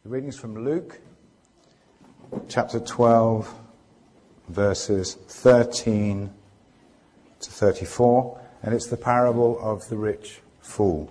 The readings from Luke, chapter 12, verses 13 to 34, and it's the parable of the rich fool.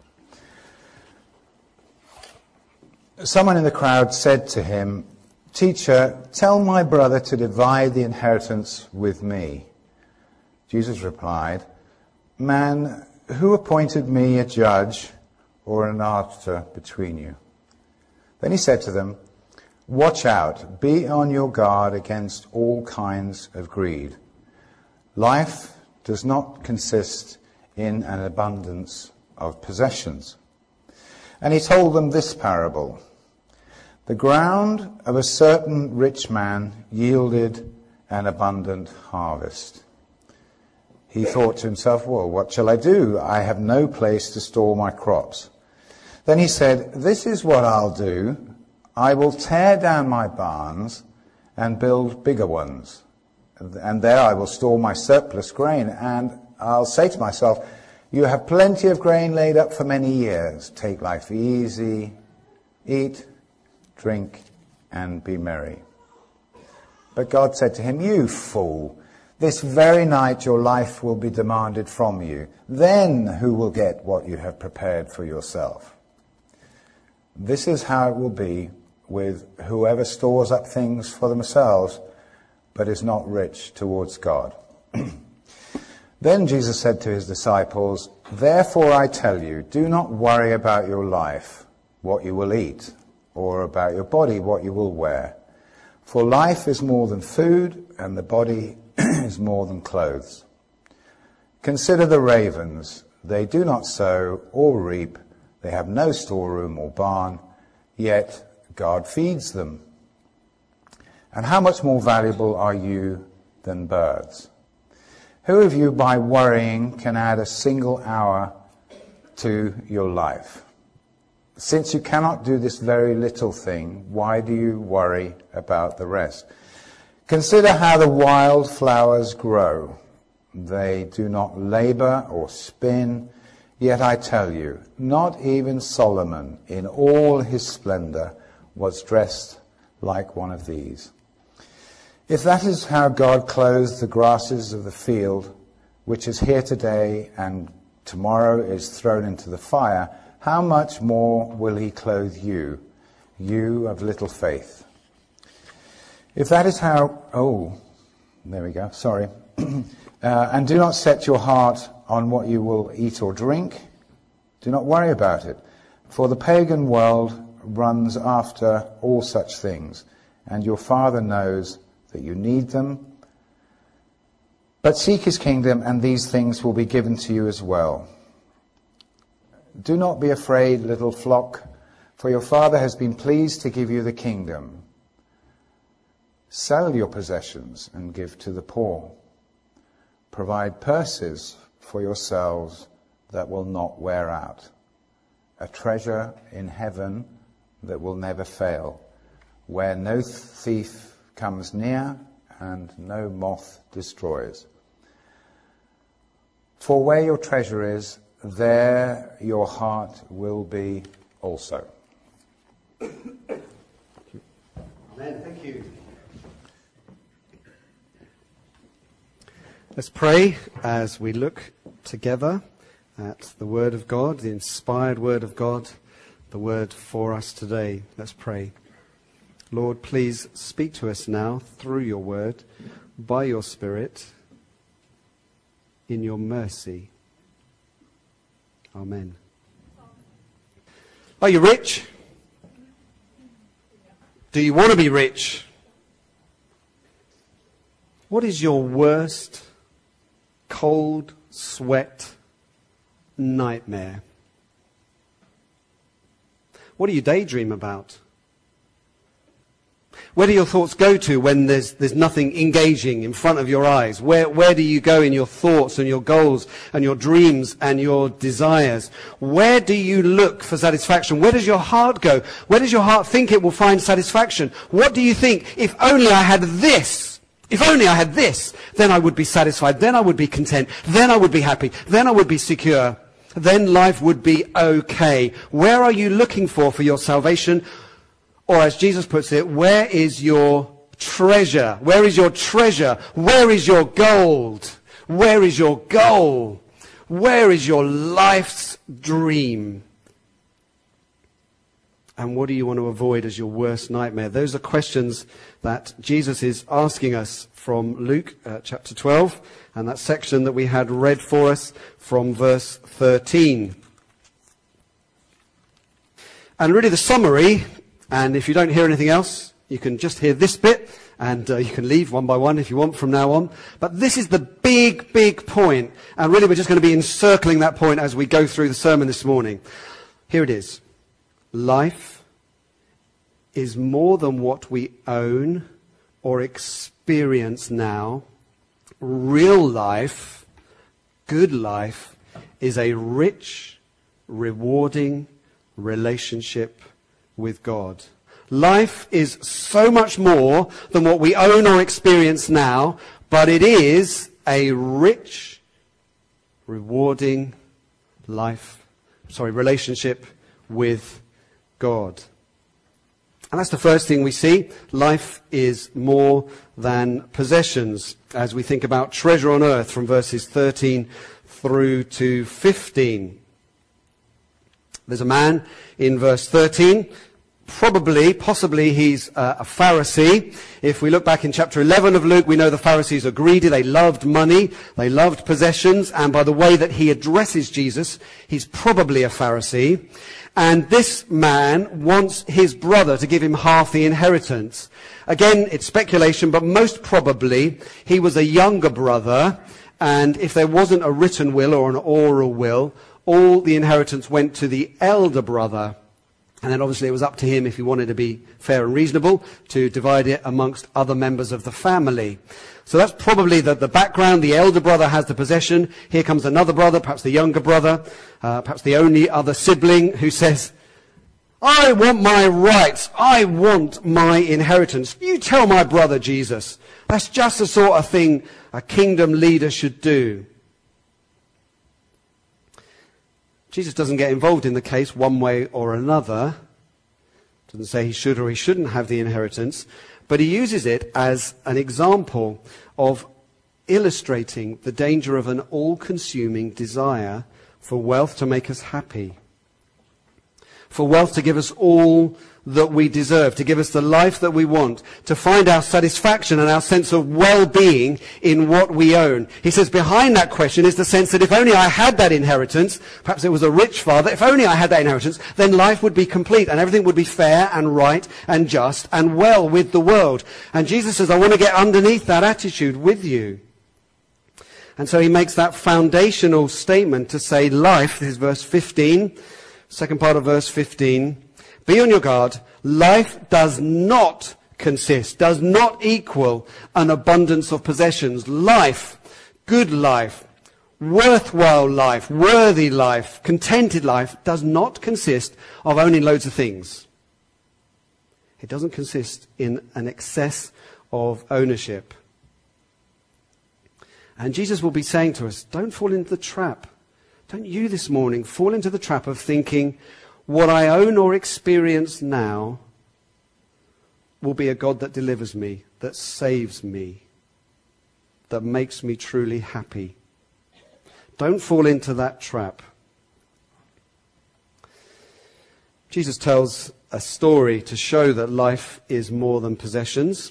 Someone in the crowd said to him, "Teacher, tell my brother to divide the inheritance with me." Jesus replied, "Man, who appointed me a judge or an arbiter between you?" Then he said to them, "Watch out, be on your guard against all kinds of greed. Life does not consist in an abundance of possessions." And he told them this parable. The ground of a certain rich man yielded an abundant harvest. He thought to himself, "Well, what shall I do? I have no place to store my crops." Then he said, "This is what I'll do. I will tear down my barns and build bigger ones. And there I will store my surplus grain. And I'll say to myself, you have plenty of grain laid up for many years. Take life easy, eat, drink, and be merry." But God said to him, "You fool, this very night your life will be demanded from you. Then who will get what you have prepared for yourself? This is how it will be with whoever stores up things for themselves, but is not rich towards God." Then Jesus said to his disciples, "Therefore I tell you, do not worry about your life, what you will eat, or about your body, what you will wear. For life is more than food, and the body is more than clothes. Consider the ravens. They do not sow or reap. They have no storeroom or barn, yet God feeds them. And how much more valuable are you than birds? Who of you by worrying can add a single hour to your life? Since you cannot do this very little thing, why do you worry about the rest? Consider how the wild flowers grow. They do not labor or spin. Yet I tell you, not even Solomon in all his splendor was dressed like one of these. If that is how God clothes the grasses of the field, which is here today and tomorrow is thrown into the fire, how much more will he clothe you, you of little faith? If that is how... there we go, sorry. And do not set your heart on what you will eat or drink. Do not worry about it, for the pagan world runs after all such things, and your Father knows that you need them. But seek his kingdom, and these things will be given to you as well. Do not be afraid, little flock, for your Father has been pleased to give you the kingdom. Sell your possessions and give to the poor. Provide purses for yourselves that will not wear out, a treasure in heaven that will never fail, where no thief comes near and no moth destroys. For where your treasure is, there your heart will be also." Amen. Thank you. Let's pray as we look together at the Word of God, the inspired Word of God, the Word for us today. Let's pray. Lord, please speak to us now through your Word, by your Spirit, in your mercy. Amen. Are you rich? Do you want to be rich? What is your worst cold sweat nightmare? What do you daydream about? Where do your thoughts go to when there's nothing engaging in front of your eyes? Where do you go in your thoughts and your goals and your dreams and your desires? Where do you look for satisfaction? Where does your heart go? Where does your heart think it will find satisfaction? What do you think? If only I had this, then I would be satisfied. Then I would be content. Then I would be happy. Then I would be secure. Then life would be okay. Where are you looking for your salvation? Or as Jesus puts it, where is your treasure? Where is your treasure? Where is your gold? Where is your goal? Where is your life's dream? And what do you want to avoid as your worst nightmare? Those are questions that Jesus is asking us from Luke chapter 12, and that section that we had read for us from verse 13. And really the summary, and if you don't hear anything else, you can just hear this bit, and you can leave one by one if you want from now on. But this is the big point, and really we're just going to be encircling that point as we go through the sermon this morning. Here it is. Life is more than what we own or experience now. Real life, good life, is a rich, rewarding relationship with God. Life is so much more than what we own or experience now, but it is a rich, rewarding relationship with God. And that's the first thing we see. Life is more than possessions as we think about treasure on earth from verses 13 through to 15. There's a man in verse 13. Possibly he's a Pharisee. If we look back in chapter 11 of Luke, we know the Pharisees are greedy. They loved money. They loved possessions. And by the way that he addresses Jesus, he's probably a Pharisee. And this man wants his brother to give him half the inheritance. Again, it's speculation, but most probably he was a younger brother. And if there wasn't a written will or an oral will, all the inheritance went to the elder brother. And then obviously it was up to him, if he wanted to be fair and reasonable, to divide it amongst other members of the family. So that's probably the background. The elder brother has the possession. Here comes another brother, perhaps the younger brother, perhaps the only other sibling, who says, I want my rights. I want my inheritance. You tell my brother, Jesus. That's just the sort of thing a kingdom leader should do. Jesus doesn't get involved in the case one way or another. Doesn't say he should or he shouldn't have the inheritance. But he uses it as an example of illustrating the danger of an all-consuming desire for wealth to make us happy. For wealth to give us all that we deserve, to give us the life that we want, to find our satisfaction and our sense of well-being in what we own. He says behind that question is the sense that if only I had that inheritance, perhaps it was a rich father, if only I had that inheritance, then life would be complete and everything would be fair and right and just and well with the world. And Jesus says, I want to get underneath that attitude with you. And so he makes that foundational statement to say life, this is verse 15, second part of verse 15, be on your guard. Life does not equal an abundance of possessions. Life, good life, worthwhile life, worthy life, contented life does not consist of owning loads of things. It doesn't consist in an excess of ownership. And Jesus will be saying to us, don't fall into the trap. Don't you this morning fall into the trap of thinking, what I own or experience now will be a God that delivers me, that saves me, that makes me truly happy. Don't fall into that trap. Jesus tells a story to show that life is more than possessions.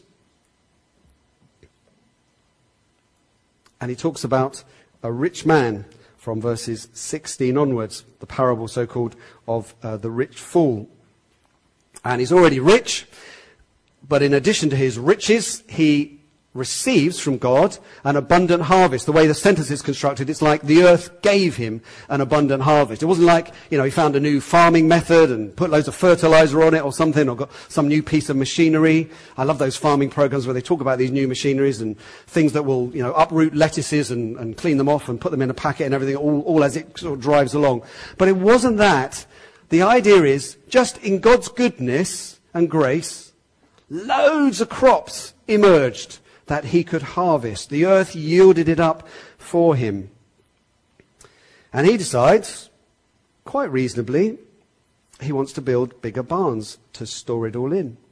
And he talks about a rich man from verses 16 onwards, the parable so-called of the rich fool. And he's already rich, but in addition to his riches, he receives from God an abundant harvest. The way the sentence is constructed, it's like the earth gave him an abundant harvest. It wasn't like, he found a new farming method and put loads of fertilizer on it or something, or got some new piece of machinery. I love those farming programs where they talk about these new machineries and things that will, uproot lettuces and clean them off and put them in a packet and everything, all as it sort of drives along. But it wasn't that. The idea is, just in God's goodness and grace, loads of crops emerged that he could harvest. The earth yielded it up for him. And he decides, quite reasonably, he wants to build bigger barns to store it all in.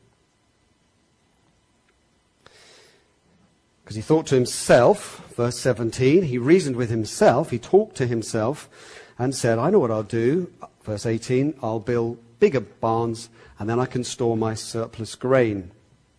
Because he thought to himself, verse 17, he reasoned with himself, he talked to himself and said, I know what I'll do. Verse 18, I'll build bigger barns and then I can store my surplus grain.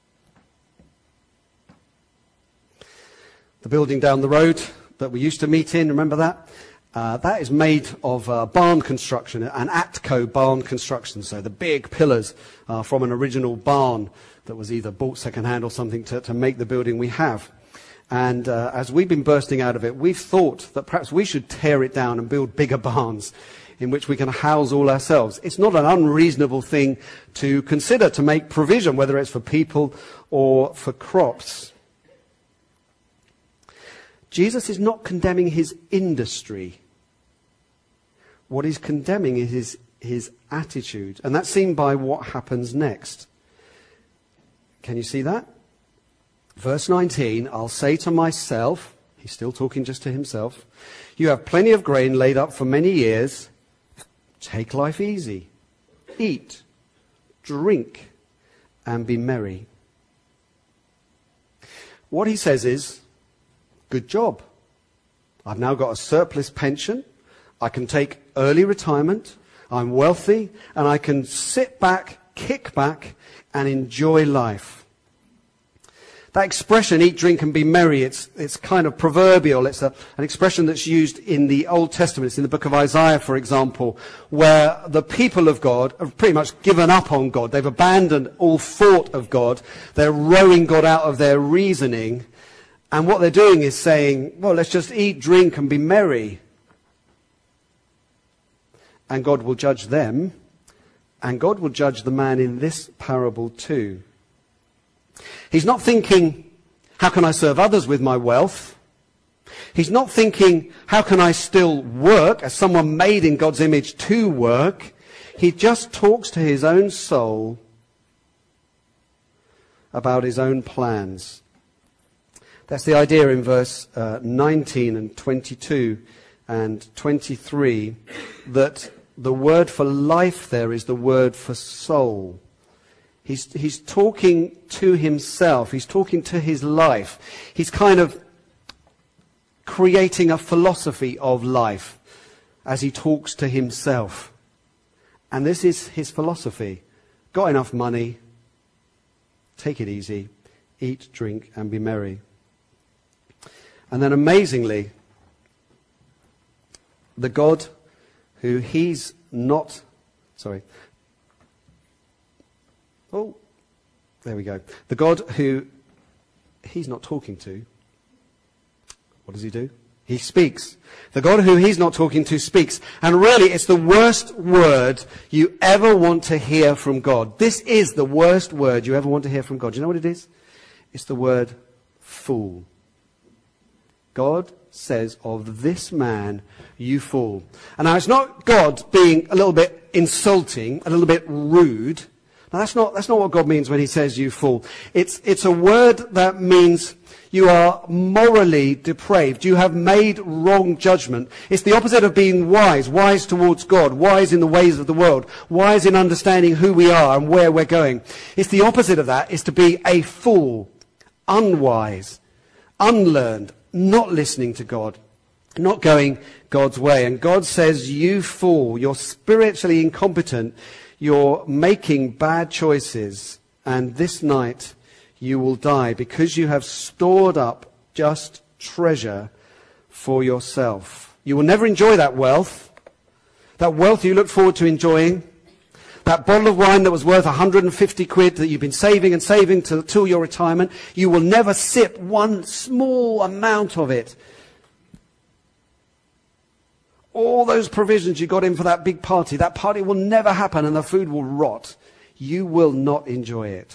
The building down the road that we used to meet in, remember that? That is made of barn construction, an Atco barn construction. So the big pillars are from an original barn that was either bought second-hand or something to make the building we have. And as we've been bursting out of it, we've thought that perhaps we should tear it down and build bigger barns in which we can house all ourselves. It's not an unreasonable thing to consider, to make provision, whether it's for people or for crops. Jesus is not condemning his industry. What he's condemning is his attitude. And that's seen by what happens next. Can you see that? Verse 19, I'll say to myself, he's still talking just to himself, you have plenty of grain laid up for many years. Take life easy. Eat, drink, and be merry. What he says is, good job. I've now got a surplus pension. I can take early retirement. I'm wealthy. And I can sit back, kick back, and enjoy life. That expression, eat, drink, and be merry, it's kind of proverbial. It's an expression that's used in the Old Testament. It's in the book of Isaiah, for example, where the people of God have pretty much given up on God. They've abandoned all thought of God. They're rowing God out of their reasoning. And what they're doing is saying, well, let's just eat, drink, and be merry. And God will judge them. And God will judge the man in this parable too. He's not thinking, how can I serve others with my wealth? He's not thinking, how can I still work as someone made in God's image to work? He just talks to his own soul about his own plans. That's the idea in verse 19 and 22 and 23, that the word for life there is the word for soul. He's talking to himself. He's talking to his life. He's kind of creating a philosophy of life as he talks to himself. And this is his philosophy. Got enough money. Take it easy. Eat, drink, and be merry. And then amazingly, the God who he's not... Oh, there we go. The God who he's not talking to, what does he do? He speaks. The God who he's not talking to speaks. And really, it's the worst word you ever want to hear from God. This is the worst word you ever want to hear from God. Do you know what it is? It's the word fool. God says of this man, you fool. And now it's not God being a little bit insulting, a little bit rude. Now that's not what God means when he says you fool. It's a word that means you are morally depraved. You have made wrong judgment. It's the opposite of being wise. Wise towards God. Wise in the ways of the world. Wise in understanding who we are and where we're going. It's the opposite of that. It's to be a fool. Unwise. Unlearned. Not listening to God. Not going God's way. And God says, you fool. You're spiritually incompetent. You're making bad choices, and this night you will die because you have stored up just treasure for yourself. You will never enjoy that wealth you look forward to enjoying, that bottle of wine that was worth 150 quid that you've been saving and saving till your retirement. You will never sip one small amount of it. All those provisions you got in for that big party, that party will never happen and the food will rot. You will not enjoy it.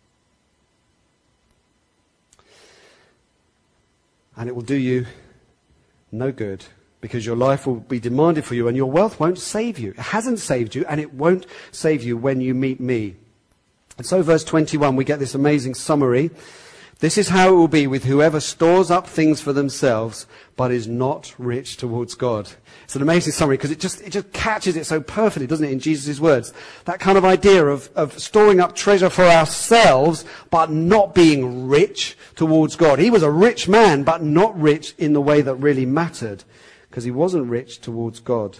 And it will do you no good because your life will be demanded for you and your wealth won't save you. It hasn't saved you and it won't save you when you meet me. And so verse 21, we get this amazing summary. This is how it will be with whoever stores up things for themselves, but is not rich towards God. It's an amazing summary because it just catches it so perfectly, doesn't it, in Jesus' words? That kind of idea of storing up treasure for ourselves, but not being rich towards God. He was a rich man, but not rich in the way that really mattered, because he wasn't rich towards God.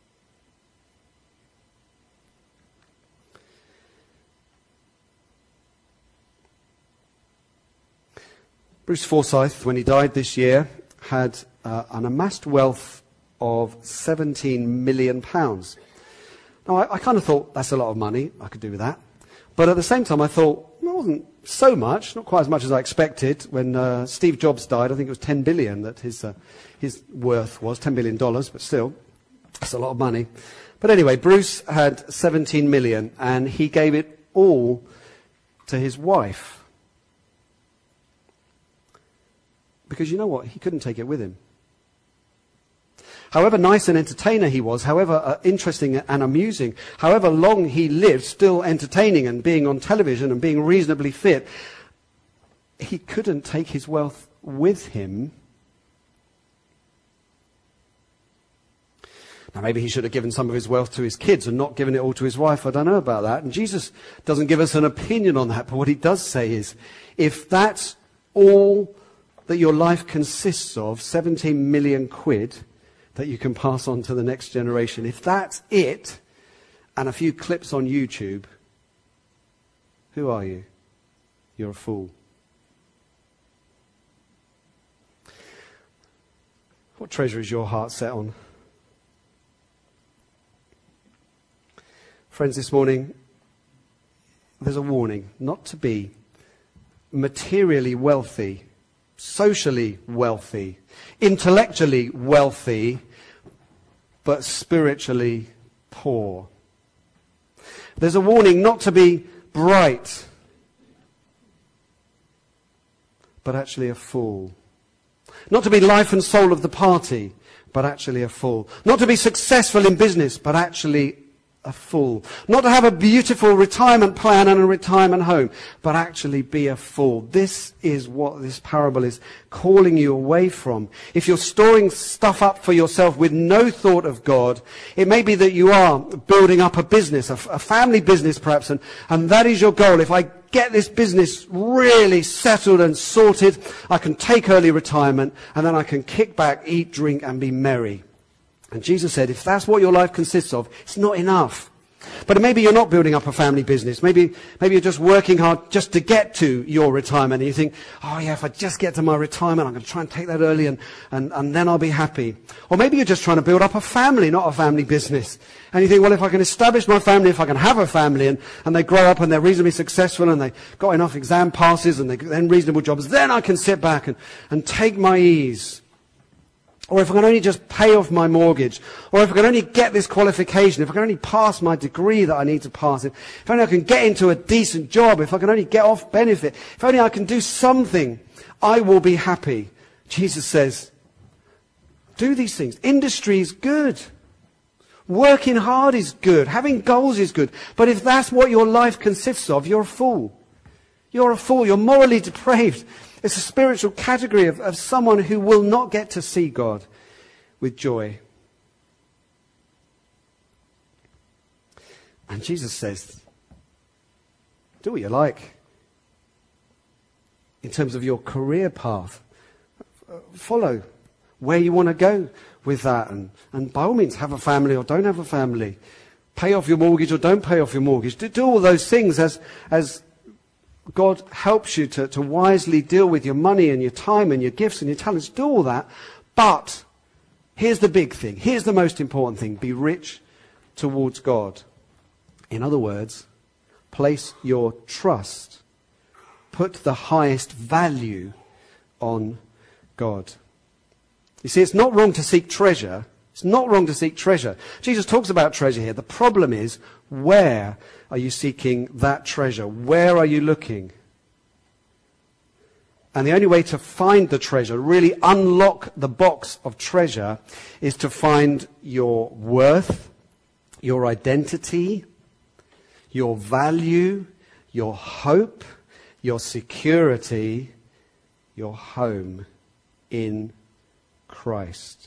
Bruce Forsyth, when he died this year, had an amassed wealth of £17 million. Now, I kind of thought, that's a lot of money, I could do with that. But at the same time, I thought, it wasn't so much, not quite as much as I expected. When Steve Jobs died, I think it was $10 billion that his worth was, $10 billion, but still, that's a lot of money. But anyway, Bruce had 17 million, and he gave it all to his wife. Because you know what? He couldn't take it with him. However nice an entertainer he was, however interesting and amusing, however long he lived still entertaining and being on television and being reasonably fit, he couldn't take his wealth with him. Now maybe he should have given some of his wealth to his kids and not given it all to his wife. I don't know about that. And Jesus doesn't give us an opinion on that. But what he does say is, if that's all that your life consists of, 17 million quid that you can pass on to the next generation, if that's it, and a few clips on YouTube, who are you? You're a fool. What treasure is your heart set on? Friends, this morning, there's a warning not to be materially wealthy, socially wealthy, intellectually wealthy, but spiritually poor. There's a warning not to be bright, but actually a fool. Not to be life and soul of the party, but actually a fool. Not to be successful in business, but actually a fool. Not to have a beautiful retirement plan and a retirement home, but actually be a fool. This is what this parable is calling you away from. If you're storing stuff up for yourself with no thought of God, it may be that you are building up a business, a family business perhaps, and that is your goal. If I get this business really settled and sorted, I can take early retirement, and then I can kick back, eat, drink, and be merry. And Jesus said, if that's what your life consists of, it's not enough. But maybe you're not building up a family business. Maybe you're just working hard just to get to your retirement. And you think, oh yeah, if I just get to my retirement, I'm going to try and take that early and then I'll be happy. Or maybe you're just trying to build up a family, not a family business. And you think, well, if I can establish my family, if I can have a family, and they grow up and they're reasonably successful and they got enough exam passes and they then reasonable jobs, then I can sit back and take my ease. Or if I can only just pay off my mortgage, or if I can only get this qualification, if I can only pass my degree that I need to pass, if only I can get into a decent job, if I can only get off benefit, if only I can do something, I will be happy. Jesus says, do these things. Industry is good. Working hard is good. Having goals is good. But if that's what your life consists of, you're a fool. You're a fool. You're morally depraved. It's a spiritual category of someone who will not get to see God with joy. And Jesus says, do what you like in terms of your career path. Follow where you want to go with that. And by all means, have a family or don't have a family. Pay off your mortgage or don't pay off your mortgage. Do all those things as God helps you to wisely deal with your money and your time and your gifts and your talents. Do all that. But here's the big thing. Here's the most important thing. Be rich towards God. In other words, place your trust. Put the highest value on God. You see, it's not wrong to seek treasure. It's not wrong to seek treasure. Jesus talks about treasure here. The problem is, where are you seeking that treasure? Where are you looking? And the only way to find the treasure, really unlock the box of treasure, is to find your worth, your identity, your value, your hope, your security your home in Christ.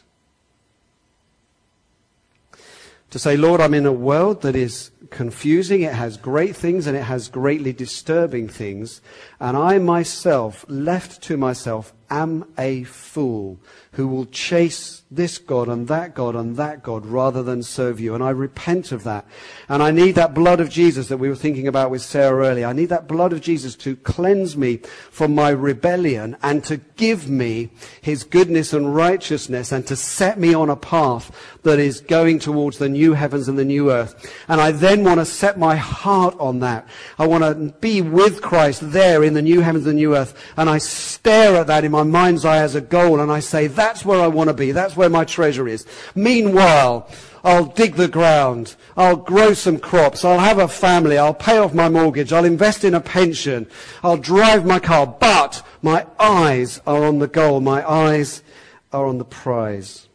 To say, Lord, I'm in a world that is confusing, it has great things and it has greatly disturbing things, and I myself, left to myself, am a fool who will chase this God and that God and that God rather than serve you. And I repent of that. And I need that blood of Jesus that we were thinking about with Sarah earlier. I need that blood of Jesus to cleanse me from my rebellion and to give me his goodness and righteousness and to set me on a path that is going towards the new heavens and the new earth. And I then want to set my heart on that. I want to be with Christ there in the new heavens and the new earth. And I stare at that in my mind's eye as a goal, and I say, that's where I want to be. That's where my treasure is. Meanwhile, I'll dig the ground. I'll grow some crops. I'll have a family. I'll pay off my mortgage. I'll invest in a pension. I'll drive my car. But my eyes are on the goal. My eyes are on the prize.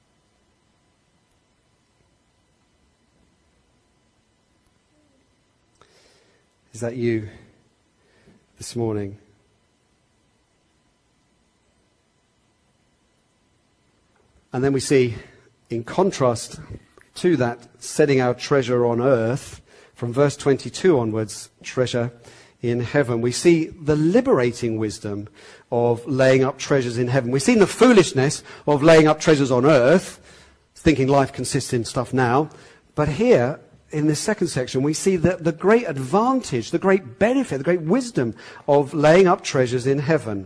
Is that you this morning? And then we see, in contrast to that, setting our treasure on earth, from verse 22 onwards, treasure in heaven. We see the liberating wisdom of laying up treasures in heaven. We've seen the foolishness of laying up treasures on earth, thinking life consists in stuff now. But here, in this second section, we see the great advantage, the great benefit, the great wisdom of laying up treasures in heaven.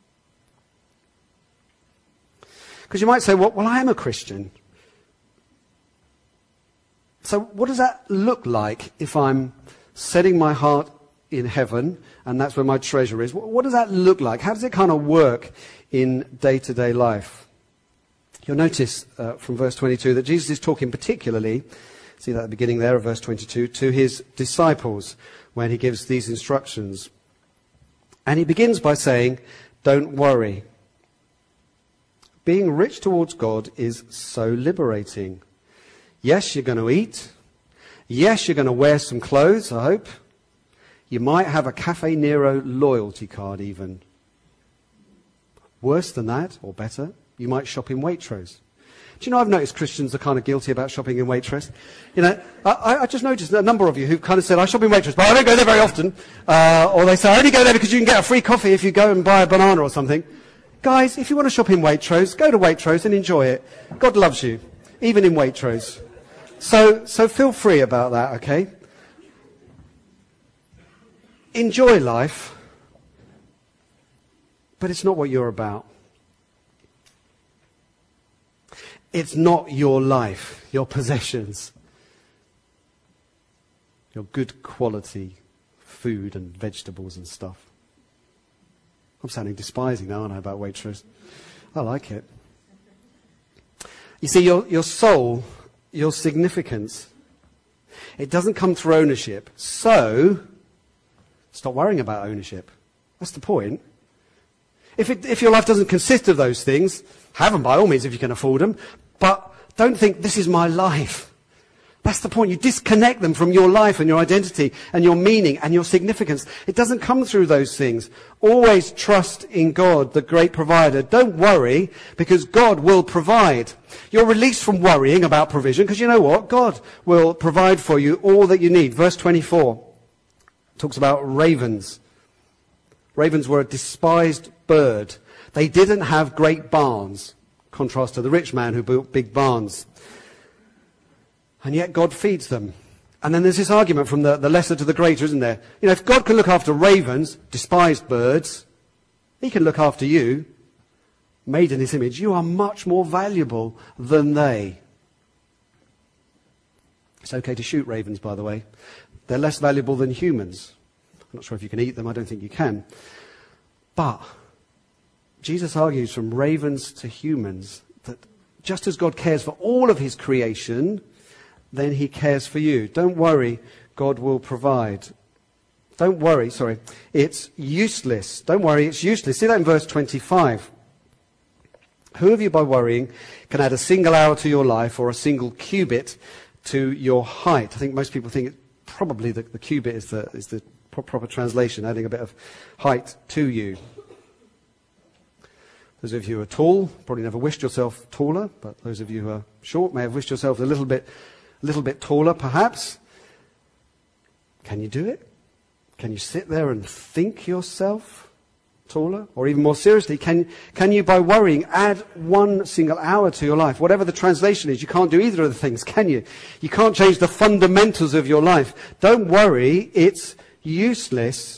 Because you might say, well, I am a Christian. So what does that look like if I'm setting my heart in heaven and that's where my treasure is? What does that look like? How does it kind of work in day-to-day life? You'll notice from verse 22 that Jesus is talking particularly, see that at the beginning there of verse 22, to his disciples when he gives these instructions. And he begins by saying, don't worry. Being rich towards God is so liberating. Yes, you're going to eat. Yes, you're going to wear some clothes, I hope. You might have a Cafe Nero loyalty card even. Worse than that, or better, you might shop in Waitrose. Do you know, I've noticed Christians are kind of guilty about shopping in Waitrose. You know, I just noticed that a number of you who've kind of said, I shop in Waitrose, but I don't go there very often. Or they say, I only go there because you can get a free coffee if you go and buy a banana or something. Guys, if you want to shop in Waitrose, go to Waitrose and enjoy it. God loves you, even in Waitrose. So feel free about that, okay? Enjoy life, but it's not what you're about. It's not your life, your possessions, your good quality food and vegetables and stuff. I'm sounding despising now, aren't I, about Waitrose? I like it. You see, your soul, your significance, it doesn't come through ownership. So, stop worrying about ownership. That's the point. If your life doesn't consist of those things, have them by all means if you can afford them, but don't think this is my life. That's the point. You disconnect them from your life and your identity and your meaning and your significance. It doesn't come through those things. Always trust in God, the great provider. Don't worry, because God will provide. You're released from worrying about provision, because you know what? God will provide for you all that you need. Verse 24 talks about ravens. Ravens were a despised bird. They didn't have great barns, contrast to the rich man who built big barns. And yet God feeds them. And then there's this argument from the lesser to the greater, isn't there? You know, if God can look after ravens, despised birds, he can look after you, made in his image. You are much more valuable than they. It's okay to shoot ravens, by the way. They're less valuable than humans. I'm not sure if you can eat them. I don't think you can. But Jesus argues from ravens to humans that just as God cares for all of his creation, then he cares for you. Don't worry, God will provide. Don't worry, it's useless. Don't worry, it's useless. See that in verse 25. Who of you by worrying can add a single hour to your life or a single cubit to your height? I think most people think probably the cubit is the proper translation, adding a bit of height to you. Those of you who are tall probably never wished yourself taller, but those of you who are short may have wished yourself a little bit taller, perhaps. Can you do it? Can you sit there and think yourself taller? Or even more seriously, can you, by worrying, add 1 single hour to your life? Whatever the translation is, you can't do either of the things, can you? You can't change the fundamentals of your life. Don't worry, it's useless.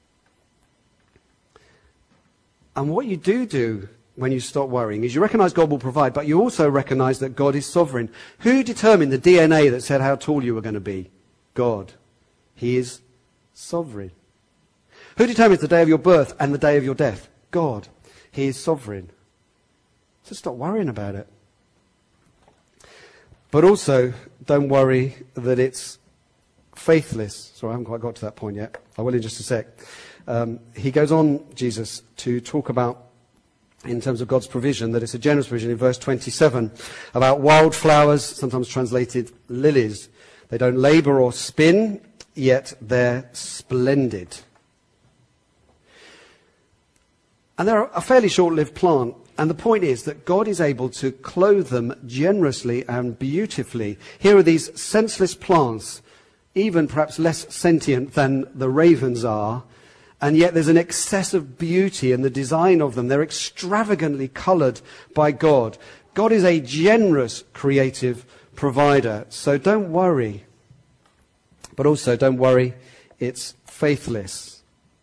And what you do when you stop worrying is you recognize God will provide, but you also recognize that God is sovereign. Who determined the DNA that said how tall you were going to be? God. He is sovereign. Who determines the day of your birth and the day of your death? God. He is sovereign. So stop worrying about it. But also, don't worry that it's faithless. Sorry, I haven't quite got to that point yet. I will in just a sec. He goes on, Jesus, to talk about, in terms of God's provision, that it's a generous provision in verse 27, about wildflowers, sometimes translated lilies. They don't labor or spin, yet they're splendid. And they're a fairly short-lived plant. And the point is that God is able to clothe them generously and beautifully. Here are these senseless plants, even perhaps less sentient than the ravens are, and yet there's an excess of beauty in the design of them. They're extravagantly coloured by God. God is a generous creative provider. So don't worry. But also don't worry, it's faithless.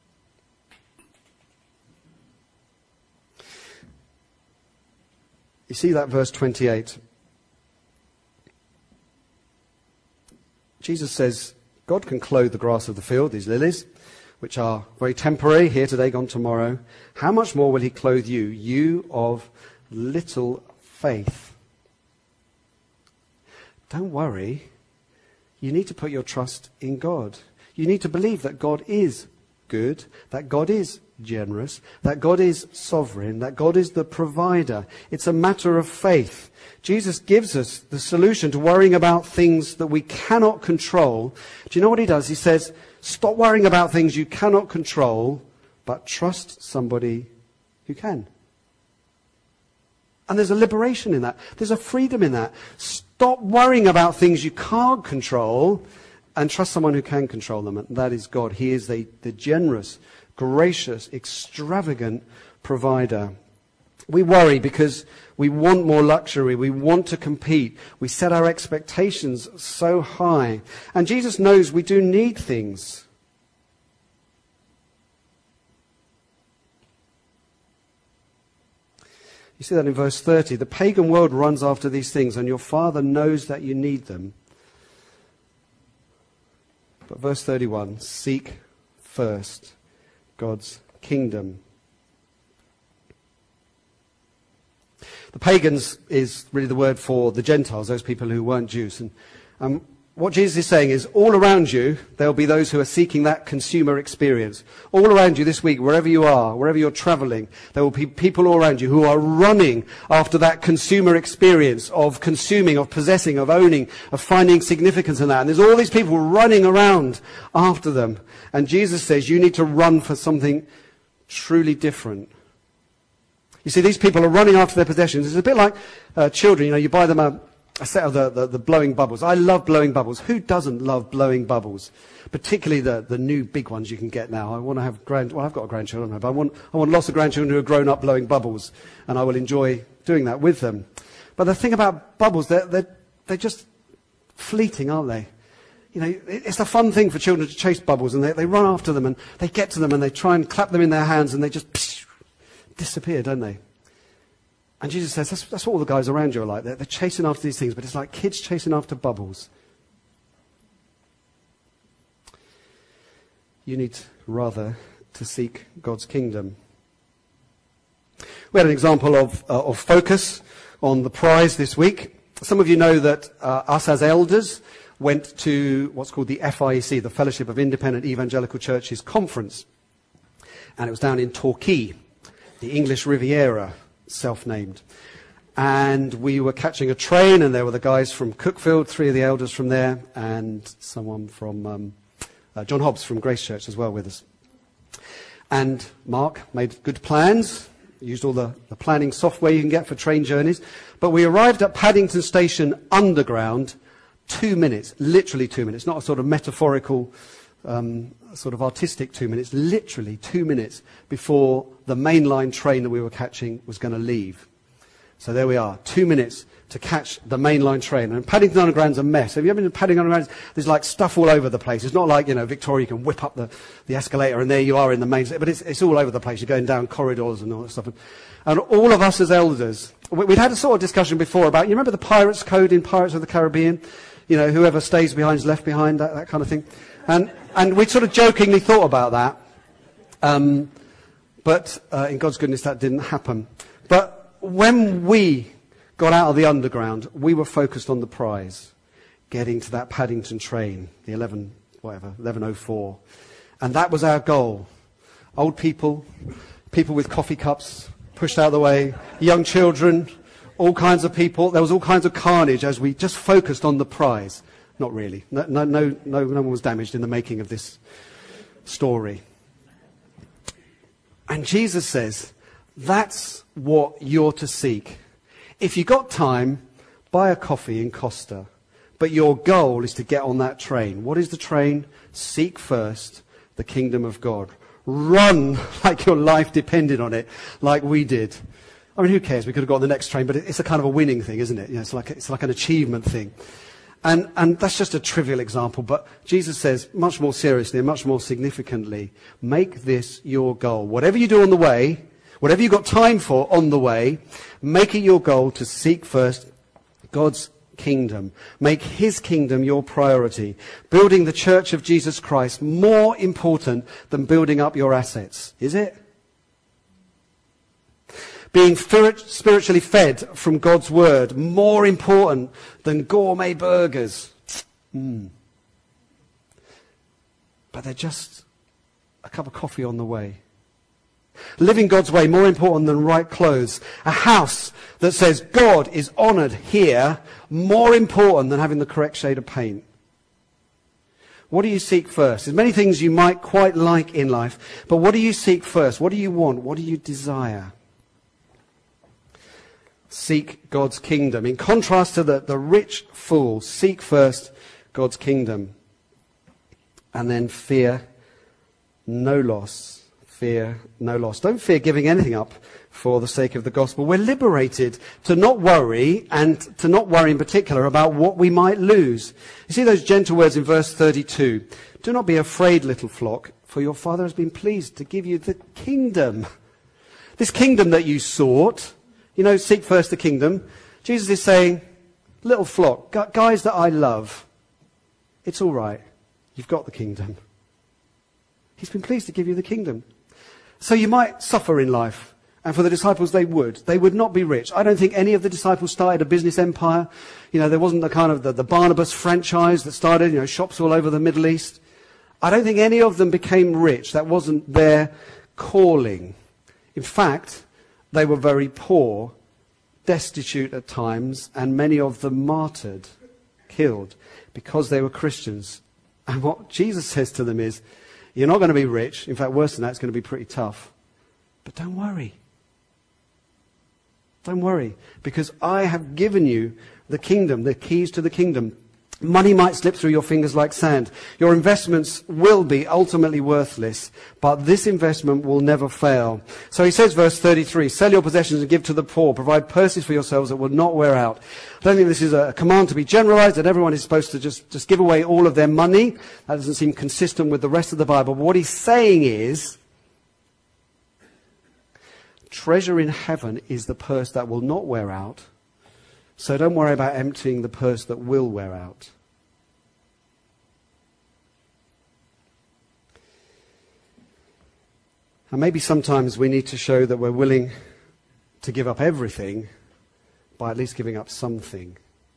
You see that verse 28. Jesus says, God can clothe the grass of the field, these lilies, which are very temporary, here today, gone tomorrow. How much more will he clothe you, you of little faith? Don't worry. You need to put your trust in God. You need to believe that God is good, that God is generous, that God is sovereign, that God is the provider. It's a matter of faith. Jesus gives us the solution to worrying about things that we cannot control. Do you know what he does? He says, stop worrying about things you cannot control, but trust somebody who can. And there's a liberation in that. There's a freedom in that. Stop worrying about things you can't control and trust someone who can control them. And that is God. He is the generous, gracious, extravagant provider. We worry because we want more luxury. We want to compete. We set our expectations so high. And Jesus knows we do need things. You see that in verse 30. The pagan world runs after these things, and your Father knows that you need them. But verse 31, seek first God's kingdom. The pagans is really the word for the Gentiles, those people who weren't Jews. And what Jesus is saying is, all around you, there'll be those who are seeking that consumer experience. All around you this week, wherever you are, wherever you're traveling, there will be people all around you who are running after that consumer experience of consuming, of possessing, of owning, of finding significance in that. And there's all these people running around after them. And Jesus says, you need to run for something truly different. You see, these people are running after their possessions. It's a bit like children. You buy them a set of the blowing bubbles. I love blowing bubbles. Who doesn't love blowing bubbles? Particularly the new big ones you can get now. I want to have I've got grandchildren, but I want lots of grandchildren who are grown up blowing bubbles, and I will enjoy doing that with them. But the thing about bubbles, they're just fleeting, aren't they? You know, it's a fun thing for children to chase bubbles, and they run after them, and they get to them, and they try and clap them in their hands, and they just disappear, don't they? And Jesus says, that's what all the guys around you are like. They're chasing after these things, but it's like kids chasing after bubbles. You need rather to seek God's kingdom. We had an example of focus on the prize this week. Some of you know that us as elders went to what's called the FIEC, the Fellowship of Independent Evangelical Churches Conference. And it was down in Torquay, the English Riviera, self-named. And we were catching a train, and there were the guys from Cookfield, 3 of the elders from there, and someone from John Hobbs from Grace Church as well with us. And Mark made good plans, used all the planning software you can get for train journeys. But we arrived at Paddington Station Underground 2 minutes, literally 2 minutes, not a sort of metaphorical, sort of artistic 2 minutes, literally 2 minutes before the mainline train that we were catching was going to leave. So there we are, 2 minutes to catch the mainline train. And Paddington Underground's a mess. Have you ever been to Paddington Underground? There's like stuff all over the place. It's not like, Victoria, you can whip up the escalator and there you are in the main, but it's all over the place. You're going down corridors and all that stuff. And all of us as elders, we'd had a sort of discussion before about, you remember the Pirates Code in Pirates of the Caribbean? Whoever stays behind is left behind, that kind of thing. And we sort of jokingly thought about that. But in God's goodness, that didn't happen. But when we got out of the Underground, we were focused on the prize, getting to that Paddington train, the 1104. And that was our goal. Old people, people with coffee cups pushed out of the way, young children, all kinds of people. There was all kinds of carnage as we just focused on the prize. Not really. No one was damaged in the making of this story. And Jesus says, that's what you're to seek. If you got time, buy a coffee in Costa. But your goal is to get on that train. What is the train? Seek first the kingdom of God. Run like your life depended on it, like we did. I mean, who cares? We could have got on the next train, but it's a kind of a winning thing, isn't it? It's like an achievement thing. And that's just a trivial example, but Jesus says much more seriously and much more significantly, make this your goal. Whatever you do on the way, whatever you've got time for on the way, make it your goal to seek first God's kingdom. Make his kingdom your priority. Building the church of Jesus Christ more important than building up your assets. Is it? Being spiritually fed from God's word more important than gourmet burgers. But they're just a cup of coffee on the way. Living God's way more important than right clothes. A house that says God is honoured here more important than having the correct shade of paint. What do you seek first? There's many things you might quite like in life, but what do you seek first? What do you want? What do you desire? Seek God's kingdom. In contrast to the rich fool, seek first God's kingdom. And then fear no loss. Fear no loss. Don't fear giving anything up for the sake of the gospel. We're liberated to not worry, and to not worry in particular about what we might lose. You see those gentle words in verse 32. Do not be afraid, little flock, for your Father has been pleased to give you the kingdom. This kingdom that you sought. Seek first the kingdom. Jesus is saying, little flock, guys that I love, it's all right. You've got the kingdom. He's been pleased to give you the kingdom. So you might suffer in life. And for the disciples, they would. They would not be rich. I don't think any of the disciples started a business empire. There wasn't the kind of the Barnabas franchise that started, shops all over the Middle East. I don't think any of them became rich. That wasn't their calling. In fact, they were very poor, destitute at times, and many of them martyred, killed, because they were Christians. And what Jesus says to them is, you're not going to be rich. In fact, worse than that, it's going to be pretty tough. But don't worry. Don't worry, because I have given you the kingdom, the keys to the kingdom. Money might slip through your fingers like sand. Your investments will be ultimately worthless, but this investment will never fail. So he says, verse 33, sell your possessions and give to the poor. Provide purses for yourselves that will not wear out. I don't think this is a command to be generalized, that everyone is supposed to just give away all of their money. That doesn't seem consistent with the rest of the Bible. But what he's saying is, treasure in heaven is the purse that will not wear out. So don't worry about emptying the purse that will wear out. And maybe sometimes we need to show that we're willing to give up everything by at least giving up something.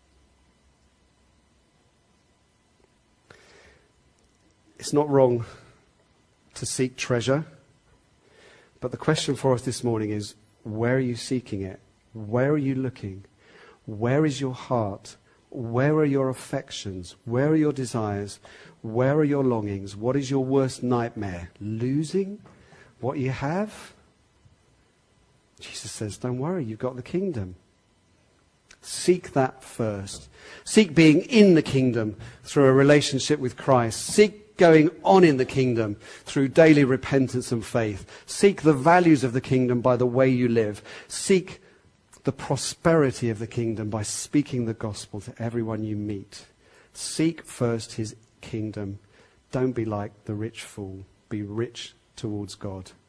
It's not wrong to seek treasure, but the question for us this morning is, where are you seeking it? Where are you looking? Where is your heart? Where are your affections? Where are your desires? Where are your longings? What is your worst nightmare? Losing what you have? Jesus says, don't worry, you've got the kingdom. Seek that first. Seek being in the kingdom through a relationship with Christ. Seek going on in the kingdom through daily repentance and faith. Seek the values of the kingdom by the way you live. Seek the prosperity of the kingdom by speaking the gospel to everyone you meet. Seek first his kingdom. Don't be like the rich fool. Be rich towards God.